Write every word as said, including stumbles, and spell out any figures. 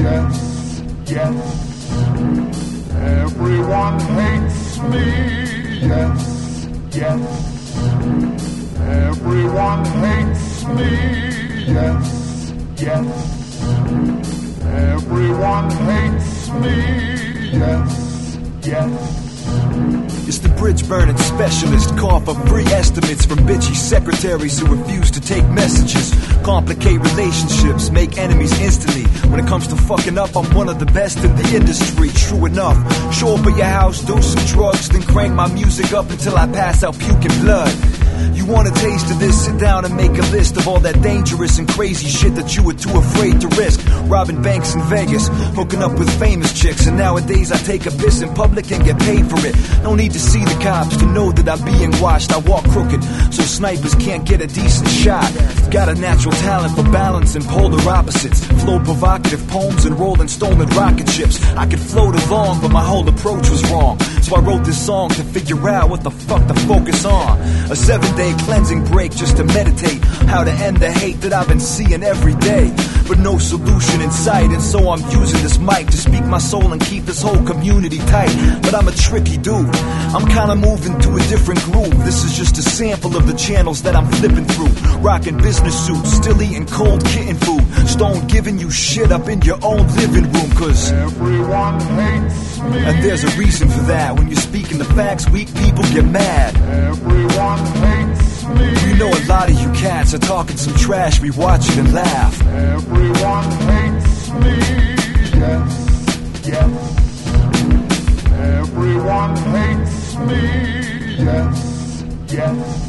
yes, yes. Everyone hates me, yes, yes. Everyone hates me, yes, yes. Everyone hates me, yes, yes. It's the bridge burning specialist, call for free estimates from bitchy secretaries who refuse to take messages. Complicate relationships, make enemies instantly. When it comes to fucking up, I'm one of the best in the industry. True enough, show up at your house, do some drugs, then crank my music up until I pass out puking blood. You want a taste of this? Sit down and make a list of all that dangerous and crazy shit that you were too afraid to risk. Robbing banks in Vegas, hooking up with famous chicks, and nowadays I take a piss in public and get paid for it. No need to see the cops to know that I'm being watched. I walk crooked, so snipers can't get a decent shot. Got a natural talent for balance and polar opposites. Flow provocative poems and rolling stolen rocket ships. I could float along, but my whole approach was wrong. So I wrote this song to figure out what the fuck to focus on. A seven-day cleansing break just to meditate how to end the hate that I've been seeing every day. But no solution in sight, and so I'm using this mic to speak my soul and keep this whole community tight. But I'm a tricky dude, I'm kinda moving to a different groove. This is just a sample of the channels that I'm flipping through. Rocking business suits, still eating cold kitten food. Stone giving you shit up in your own living room, cause everyone hates me. And there's a reason for that. When you're speaking the facts, weak people get mad. Everyone hates me. We know a lot of you cats are talking some trash, we watch it and laugh. Everyone hates me, yes, yes. Everyone hates me, yes, yes.